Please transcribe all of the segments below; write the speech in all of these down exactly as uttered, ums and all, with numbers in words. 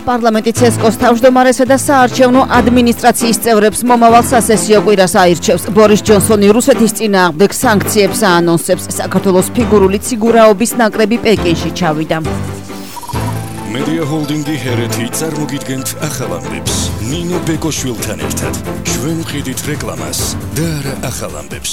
პარლამენტი ცესკოს თავმჯდომარესა და საარჩევნო ადმინისტრაციის წევრებს მომავალ სასესიო კვირას აირჩევს. ბორის ჯონსონი რუსეთის წინააღმდეგ სანქციებს აანონსებს. საქართველოს ფიგურული ციგურაობის ნაკრები პეკინში ჩავიდა. Media Holding-ი ჰერეთი წარმოგიდგენთ ახალ ამბებს. ნინო ბეკოშვილთან ერთად. ჩვენ ვყიდით რეკლამას და არა ახალ ამბებს.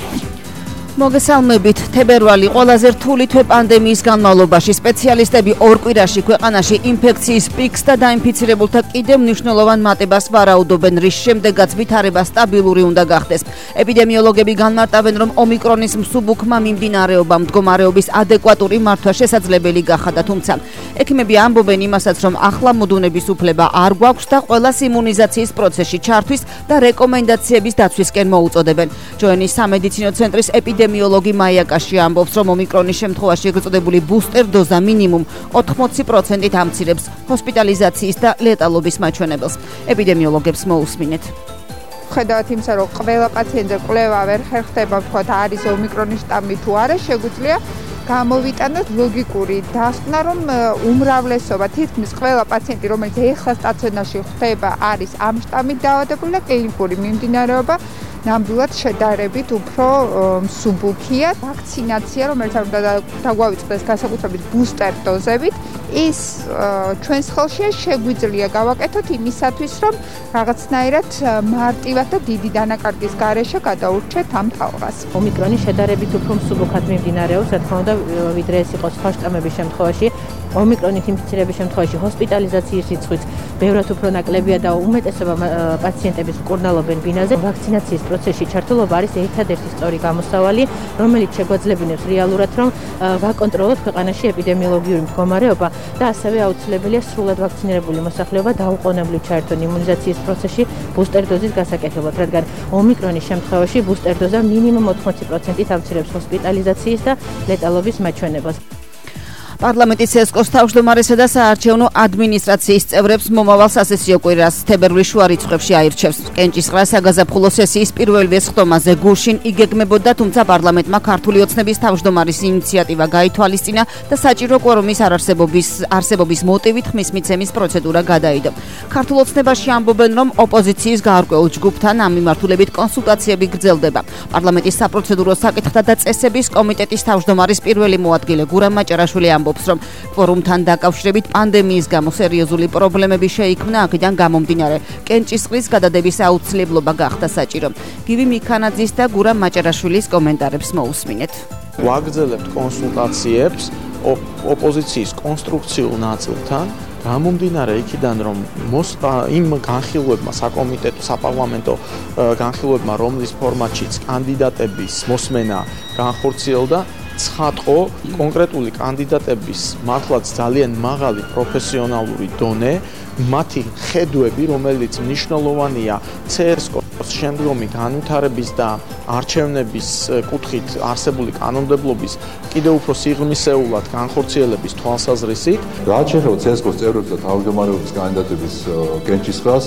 მოგესალმებით. თებერვალი ყველაზე რთული თვე პანდემიის განმავლობაში. სპეციალისტები ორ კვირაში ქვეყანაში ინფექციის პიკს და დაინფიცირებულთა კიდევ მნიშვნელოვან მატებას ვარაუდობენ, რის შემდეგაც ვითარება სტაბილური უნდა გახდეს. ეპიდემიოლოგები განმარტავენ, რომ ომიკრონის მსუბუქმა მიმდინარეობამ მდგომარეობის ადეკვატური მართვა შესაძლებელი გახადა, თუმცა ექიმები ამბობენ იმასაც, რომ ახლა მოდუნების უფლება არ გვაქვს და ყველას იმუნიზაციის პროცესში ჩართვის და რეკომენდაციების დაცვისკენ მოუწოდებენ. ჯოენის სამედიცინო ცენტრის ეპიდემიოლოგი მაია კაში ამბობს, რომ ომიკრონის შემთხვევაში ეგრწოდებული ბუსტერ დოზა მინიმუმ ოთხმოცი პროცენტით ამცირებს ჰოსპიტალიზაციის და ლეტალობის მაჩვენებელს. ეპიდემიოლოგებს მოусმინეთ. ხედავთ იმისა, რომ ყველა პაციენტზე კვლევა ვერ ხერხდება, ვთქვათ, არის ომიკრონის შტამი თუ არა, შეგვიძლია გამოვიტანოთ ლოგიკური დასკვნა, რომ უმრავლესობა, თითქმის ყველა პაციენტი, რომელიც ეხლა სტაციონარში ხდება, არის ამ შტამით დაავადებული და კლინიკური მიმდინარეობა ნამდვილად შედარებით უფრო მსუბუქია. ვაქცინაცია, რომელიც უნდა დაგვავიწყდეს განსაკუთრებით ბუსტერ დოზებით, ის ჩვენს ხელშია, შეგვიძლია გავაკეთოთ იმისათვის, რომ რაღაცნაირად მარტივად და დიდი დანაკარგის გარეშე გადაურჩეთ ამ თაობას. ომიკრონი შედარებით უფრო მსუბუქად მიმდინარეობს, რა თქმა უნდა, ვიდრე ეს იყო სხვა შტამების შემთხვევაში. ომიკრონით ინფიცირების შემთხვევაში ჰოსპიტალიზაციის რიცხვიც ბევრად უფრო ნაკლებია და უმეტესობა პაციენტების მკურნალობენ ბინაზე. ვაქცინაციის პროცესში ჩართულობა არის ერთადერთი სწორი გამოსავალი, რომელიც შეგვაძლებინებს რეალურად, რომ ვაკონტროლოთ ქვეყანაში ეპიდემიოლოგიური მდგომარეობა და ასევე აუცილებელია სრულად ვაქცინირებული მოსახლეობა დაუყოვნებლივ ჩაერთონ იმუნიზაციის პროცესში ბუსტერ დოზის გასაკეთებლად, რადგან ომიკრონის შემთხვევაში ბუსტერ დოზა მინიმუმ ოთხმოცი პროცენტით ამცირებს ჰოსპიტალიზაციის და ლეტალობის მაჩვენებელს. პარლამენტი ცესკოს თავმჯდომარესა და საარჩევნო ადმინისტრაციის წევრებს მომავალ სასესიო კვირას თებერვლის შუა რიცხვებში აირჩევს. კენჭისყრა საგაზაფხულო სესიის პირველივე სხდომაზე გუშინ იგეგმებოდა, თუმცა პარლამენტმა ქართული ოცნების თავმჯდომარის ინიციატივა გაითვალისწინა და საჭირო კვორუმის არარსებობის არსებობის მოტივით ხმის მიცემის პროცედურა გადაიდო. ქართულ ოცნებაში ამბობენ, რომ ოპოზიციის გაარკვეულ ჯგუფთან ამ მიმართულებით კონსულტაციები გრძელდება. პარლამენტის საპროცედურო საკითხთა და წესების კომიტეტის თავმჯდომარის პირველი მოადგილე გურამ მაჭარაშვილი ამბობს, რომ კვორუმთან დაკავშირებით პანდემიის გამო სერიოზული პრობლემები შეიქმნა, აქედან გამომდინარე კენჭისყრის გადადების აუცილებლობა გახდა საჭირო. გივი მიქანაძის და გურამ მაჭარაშვილის კომენტარებს მოусმინეთ. ვაგრძელებთ კონსულტაციებს ოპოზიციის კონსტრუქციულ ნაწილთან, გამომდინარე იქიდან, რომ იმ განხილვებმა, საკომიტეტო, საპარლამენტო განხილვებმა, რომლის ფორმატშიც კანდიდატების მოსმენა განხორციელდა, ცხადყო კონკრეტული კანდიდატების მართლაც ძალიან მაღალი პროფესიონალური დონე, მათი ხედვები, რომელიც მნიშვნელოვანია ცესკოს შემდგომი განვითარების და არჩევნების კუთხით არსებული კანონმდებლობის კიდევ უფრო სიღრმისეულად განხორციელების თვალსაზრისით. რაც შეეხება ცესკოს წევრებს და თავმჯდომარეობის კანდიდატების კენჭისყრას,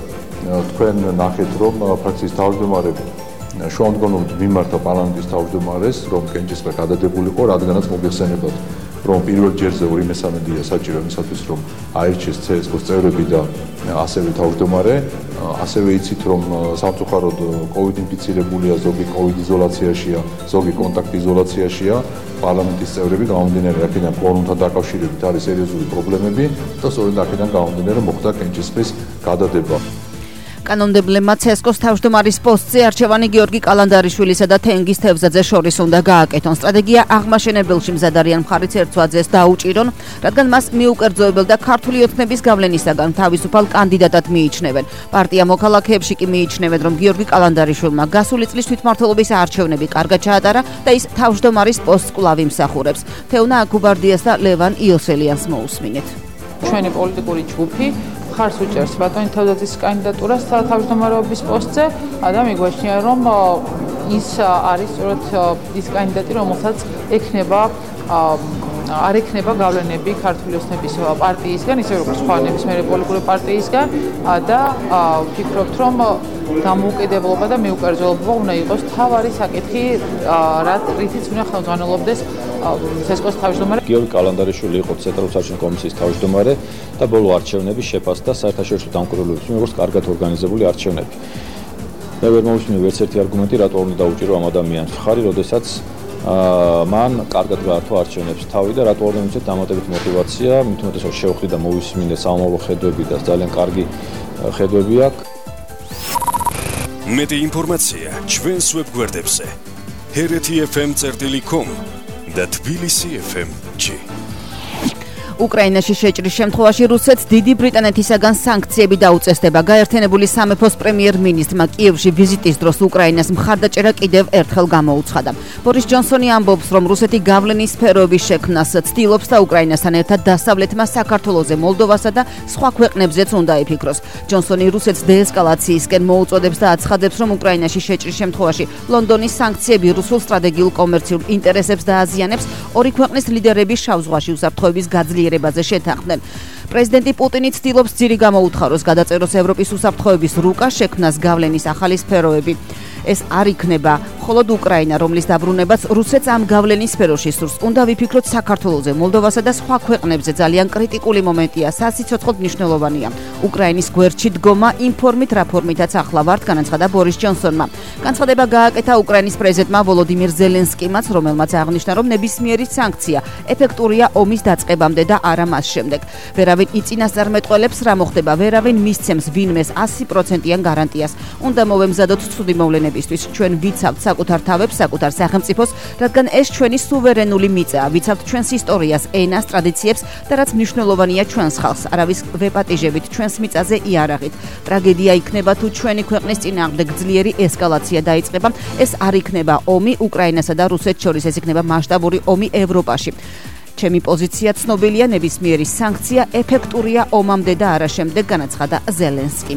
თქვენ ნახეთ, რომ ფრაქციის თავმჯდომარები შუამდგომლობით მიმართა პარლამენტის თავმჯდომარეს, რომ კენჭისყრა გადადებულიყო, რადგანაც მოგეხსენებათ, რომ პირველ ჯერზე ორი მესამედია საჭირო იმისათვის, რომ აირჩიეს ცესკოს წევრები და ასევე თავმჯდომარე. ასევე იცით, რომ სამწუხაროდ კოვიდ ინფიცირებულია, ზოგი კოვიდ იზოლაციაშია, ზოგი კონტაქტ იზოლაციაშია. პარლამენტის წევრები გამომდინარე აქედან კვორუმთან დაკავშირებით არის სერიოზული პრობლემები და სწორედ აქედან გამომდინარე მოხდა კენჭისყრის გადადება. კანონმდებლებმა ცესკოს თავმჯდომარის პოსტზე არჩევანი გიორგი კალანდარიშვილისა და თენგიზ თევზაძე შორის უნდა გააკეთონ. სტრატეგია აღმაშენებელში მზად არიან მხარიც ერთვაძეს დაუჭირონ, რადგან მას მიუკერძოებელ და ქართული ოცნების გავლენისაგან თავისუფალ კანდიდატად მიიჩნევენ. პარტია მოქალაქეებში კი მიიჩნევენ, რომ გიორგი კალანდარიშვილმა გასული წლის თვითმმართველობის არჩევნები კარგად ჩაატარა და ის თავმჯდომარის პოსტს კვლავ იმსახურებს. თეუნა აკუბარდიას და ლევან იოსელიანს მოусმინეთ. ჩვენი პოლიტიკური ჯგუფი ხარს უჭერს ბატონი თევზაძის კანდიდატურას თავმჯდომარეობის პოსტზე და მიგვაჩნია, რომ ის არის სწორედ ის კანდიდატი, რომელსაც ექნება არ ექნება გავლენები ქართული ოცნების პარტიისგან, ისე როგორც სხვა ნებისმიერი პოლიტიკური პარტიისგან და ვფიქრობთ, რომ დამოუკიდებლობა და მიუკერძელობა უნდა იყოს თავარი საკითხი, რითიც უნდა ხელმძღვანელობდეს სესკოს თავმჯდომარე. გიორგი კალანდარიშვილი იყო ცენტრალური საარჩევნო კომისიის თავმჯდომარე და ბოლო არჩევნების შეფასდა საერთაშორისო დამკვირვებლობის მიერ როგორც კარგად ორგანიზებული არჩევნები. მე ვერ მოვისმინე ვერც ერთი არგუმენტი, რატო უნდა დაუჭირო ამ ადამიანს მხარი, როდესაც მან კარგად გაართვა არჩევნებს თავი და რატო არ მივიცეთ დამატებით мотиваცია, მით უმეტეს რომ შევხვდი და მოვისმინე სამომავლო ხედვები და ძალიან კარგი ხედვები აქვს. მეტი ინფორმაცია ჩვენს ვებგვერდებზე ჰერეთი ეფ ემ წერტილი კომ და თბილისი ეფ ემ ჯი. უკრაინაში შეჭრის შემთხვევაში რუსეთს დიდი ბრიტანეთისაგან სანქციები დაუწესდება. გაერთიანებული სამეფოს პრემიერ-მინისტრმა კიევში ვიზიტის დროს უკრაინას მხარდაჭერა კიდევ ერთხელ გამოუცხადა. ბორის ჯონსონი ამბობს, რომ რუსეთი გავლენის სფეროების შექმნას ცდილობს და უკრაინასთან ერთად დასავლეთმა საქართველოზე, მოლდოვასა და სხვა ქვეყნებზეც უნდა იფიქროს. ჯონსონი რუსეთს დეესკალაციისკენ მოუწოდებს და აცხადებს, რომ უკრაინაში შეჭრის შემთხვევაში ლონდონის სანქციები რუსულ სტრატეგიულ კომერციულ ინტერესებს დააზიანებს. ორი ქვეყნის ლიდერები შავ ზღვაში უსაფრთხოების გაძლიერებაზე შეთანხმდნენ. პრეზიდენტი პუტინი ცდილობს ძირი გამოუთხაროს, გადაწეროს ევროპის უსაფრთხოების რუკა შექმნას გავლენის ახალი სფეროები. ეს არ იქნება მხოლოდ უკრაინა, რომლის დაბრუნებაც რუსეთს ამ გავლენის სფეროში სურს. უნდა ვიფიქროთ საქართველოზე, მოლდოვასა და სხვა ქვეყნებზე. ძალიან კრიტიკული მომენტია, სასიცოცხლოდ მნიშვნელოვანია. უკრაინის გვერდში დგომა იმ ფორმით, რა ფორმითაც ახლა ვართ, განაცხადა ბორის ჯონსონმა. განცხადება გააკეთა უკრაინის პრეზიდენტმა ვოლოდიმირ ზელენსკიმაც, რომელმაც აღნიშნა, რომ ნებისმიერი სანქცია ეფექტურია ომის დაწყებამდე და არა მას შემდეგ. ვერავინ იწინასწარმეტყველებს, რა მოხდება, ვერავინ მისცემს ვინმეს ასი პროცენტიან გარანტიას. უნდა მოვემზადოთ ცუდი მოვლენები. ჩვენ ვიცავთ საკუთარ თავებს, საკუთარ სახელმწიფოს, რადგან ეს ჩვენი სუვერენული მიწაა. ვიცავთ ჩვენს ისტორიას, ენას, ტრადიციებს და რაც მნიშვნელოვანია ჩვენს ხალხს. არავის ვეპატიჟებით ჩვენს მიწაზე იარაღით. ტრაგედია იქნება თუ ჩვენი ქვეყნის წინააღმდეგ ძლიერი ესკალაცია დაიწყება. ეს არ იქნება ომი უკრაინასა და რუსეთს შორის, ეს იქნება მასშტაბური ომი ევროპაში. ჩემი პოზიცია ცნობილია, ნებისმიერი სანქცია ეფექტურია ომამდე და არა შემდეგ, განაცხადა ზელენსკიმ.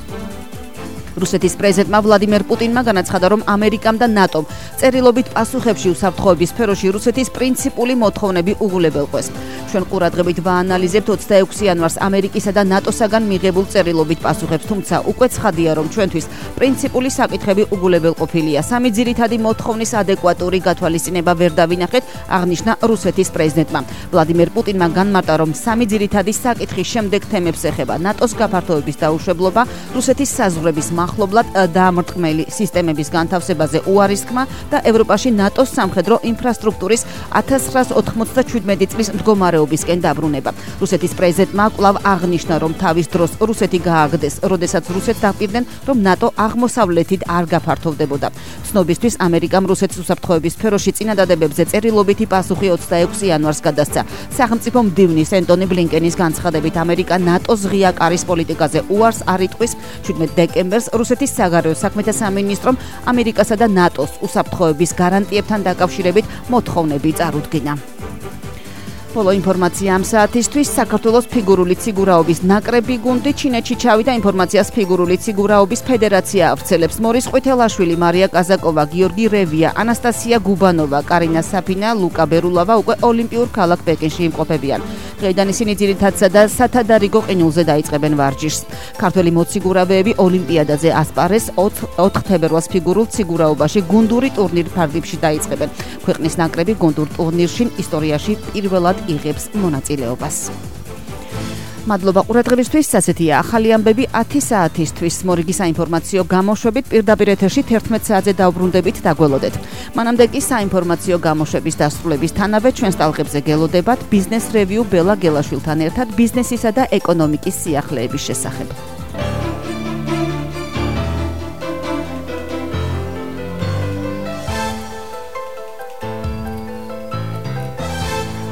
რუსეთის პრეზიდენტმა ვლადიმერ პუტინმა განაცხადა, რომ ამერიკამ და ნატომ წერილობით პასუხებში უსაფრთხოების სფეროში რუსეთის პრინციპული მოთხოვნები უღულებელყვეს. ჩვენ ყურადღებით ვაანალიზებთ ოცდაექვსი იანვარს ამერიკისა და ნატოსაგან მიღებულ წერილობით პასუხებს, თუმცა უკვე ცხადია, რომ ჩვენთვის პრინციპული საკითხები უღულებელყოფილია. სამი ძირითადი მოთხოვნის ადეკვატური გათვალისწინება ვერ დავინახეთ, აღნიშნა რუსეთის პრეზიდენტმა. ვლადიმერ პუტინმა განმარტა, რომ სამი ძირითადი საკითხის შემდეგ თემებს ეხება ნატოს გაფართოების დაუშვებლობა, რუსეთის საზღვრების ახლობლად დაამრტყმელი სისტემების განთავსებაზე უარისქმა და ევროპაში ნატოს სამხედრო ინფრასტრუქტურის ათას ცხრაას ოთხმოცდაშვიდმეტი წლის მდგომარეობისკენ დაბრუნება. რუსეთის პრეზიდენტმა კვლავ აღნიშნა, რომ თავის დროს რუსეთი გააგდეს, როდესაც რუსეთს დაპირდნენ, რომ ნატო აღმოსავლეთით არ გაფართოვდებოდა. ცნობისთვის ამერიკამ რუსეთის უსაფრთხოების სფეროში წინადადებებზე წერილობითი პასუხი ოცდაექვსი იანვარს გადასცა. სახელმწიფო მდივნის ენტონი ბლინკენის განცხადებით, ამერიკა ნატოს ღია კარის პოლიტიკაზე უარს არ იტყვის. შვიდმეტ დეკემბერს რუსეთის საგარეო საქმეთა სამინისტრომ ამერიკასა და ნატოს უსაფრთხოების გარანტიებთან დაკავშირებით მოთხოვნები წარუდგინა. ბოლო ინფორმაცია ამ საათისთვის. საქართველოს ფიგურული ციგურაობის ნაკრები გუნდი ჩინეთში ჩავიდა. ინფორმაციას ფიგურული ციგურაობის ფედერაცია ავრცელებს. მორის ყვითელაშვილი, მარია კაზაკოვა, გიორგი რევია, ანასტასია გუბანოვა, კარინა საფინა, ლუკა ბერულავა უკვე ოლიმპიურ ქალაქ პეკინში იმყოფებიან. დღეიდან ისინი ძირითადსა და სათადარიგო ყინულზე დაიწყებენ ვარჯიშს. ქართველი მოციგურავეები ოლიმპიადაზე ასპარეზს ოთხ თებერვალს ფიგურულ ციგურაობაში გუნდური ტურნირ ფარგლებში დაიწყებენ. ქვეყნის ნაკრები გუნდურ ტურნირში ისტორიაში პირველად იღებს მონაწილეობას. მადლობა ყურადღებისთვის. ასეთია ახალი ამბები ათი საათისთვის. მორიგი საინფორმაციო გამოშვებით პირდაპირ ეთერში თერთმეტ საათზე დავბრუნდებით, დაგველოდეთ. მანამდე კი საინფორმაციო გამოშვების დასრულებისთანავე ჩვენს ტალღებზე გელოდებათ ბიზნეს რევიუ ბელა გელაშვილთან ერთად ბიზნესისა და ეკონომიკის სიახლეების შესახებ.